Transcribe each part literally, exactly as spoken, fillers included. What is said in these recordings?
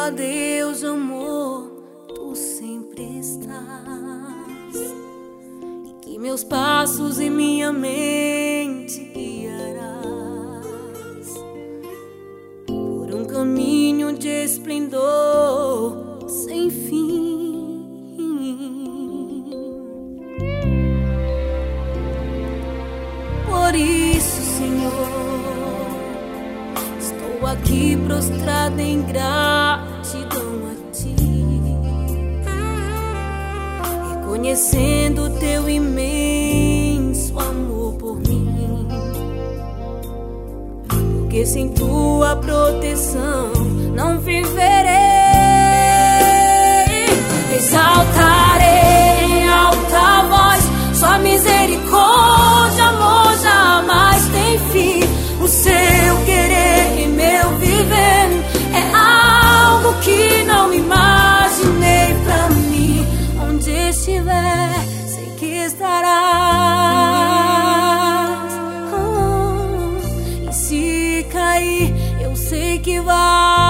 ó Deus, amor, tu sempre estás, e que meus passos e minha mente guiarás por um caminho de esplendor sem fim. Por isso, Senhor, estou aqui prostrada em gratidão a Ti, reconhecendo Teu imenso amor por mim, porque sem Tua proteção não viverei. Exaltarei em alta voz Sua misericórdia, amor jamais tem fim. O Seu querer e meu viver é algo que não imaginei pra mim. Onde estiver, sei que estarás. Oh, e se cair, eu sei que vai.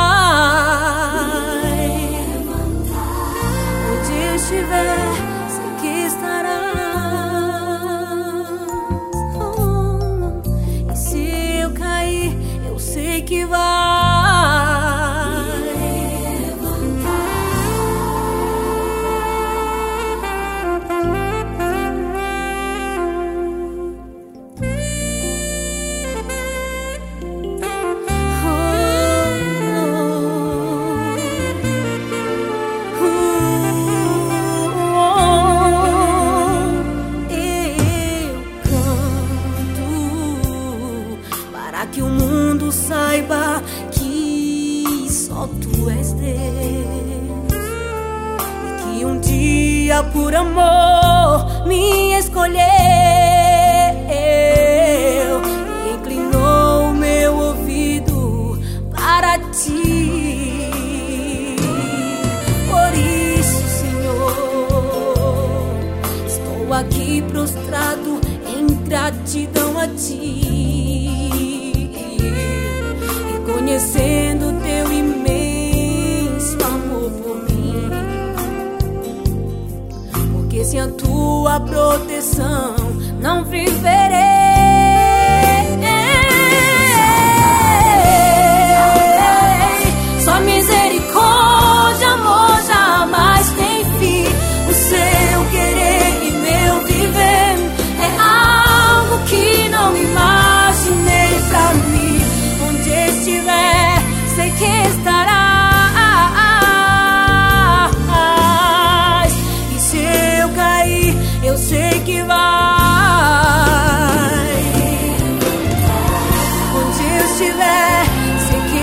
Onde estiver, sei que estarás. Oh, e se eu cair, eu sei que vai. Que o mundo saiba que só Tu és Deus, e que um dia por amor me escolheu e inclinou o meu ouvido para Ti. Por isso, Senhor, estou aqui prostrado em gratidão a Ti, conhecendo Teu imenso amor por mim, porque sem a Tua proteção não viverei. Sua misericórdia, amor jamais tem fim. O Seu querer e meu viver é algo que não imaginei pra mim. Onde estiver, sei que estarás, e se eu cair, eu sei que vai. Onde eu estiver, sei que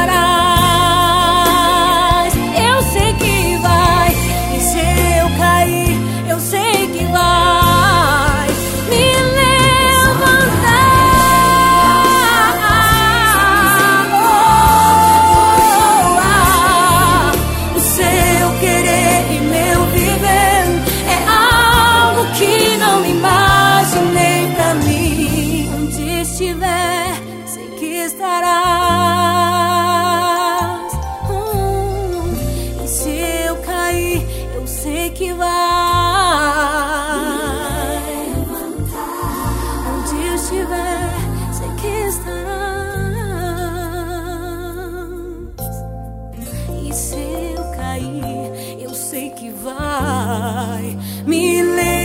estarás, eu sei que vai. E se eu cair, eu sei que vai me levantar. Sei que estarás. Oh, e se eu cair, eu sei que vai. Onde eu estiver, sei que estarás. E se eu cair, eu sei que vai me levar.